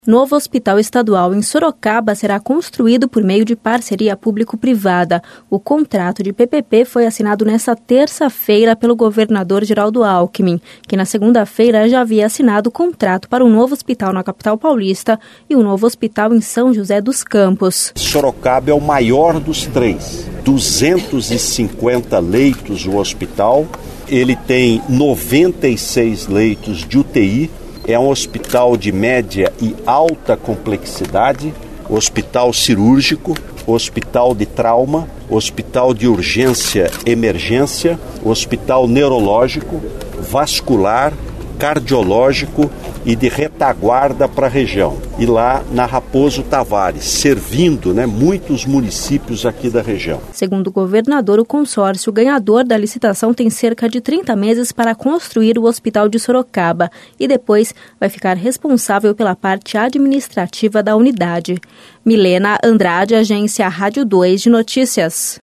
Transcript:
Novo hospital estadual em Sorocaba será construído por meio de parceria público-privada. O contrato de PPP foi assinado nesta terça-feira pelo governador Geraldo Alckmin, que na segunda-feira já havia assinado o contrato para um novo hospital na capital paulista e um novo hospital em São José dos Campos. Sorocaba é o maior dos três. 250 leitos o hospital, ele tem 96 leitos de UTI, é um hospital de média e alta complexidade, hospital cirúrgico, hospital de trauma, hospital de urgência e emergência, hospital neurológico, vascular, cardiológico e de retaguarda para a região. E lá na Raposo Tavares, servindo muitos municípios aqui da região. Segundo o governador, o consórcio ganhador da licitação tem cerca de 30 meses para construir o hospital de Sorocaba e depois vai ficar responsável pela parte administrativa da unidade. Milena Andrade, Agência Rádio 2 de Notícias.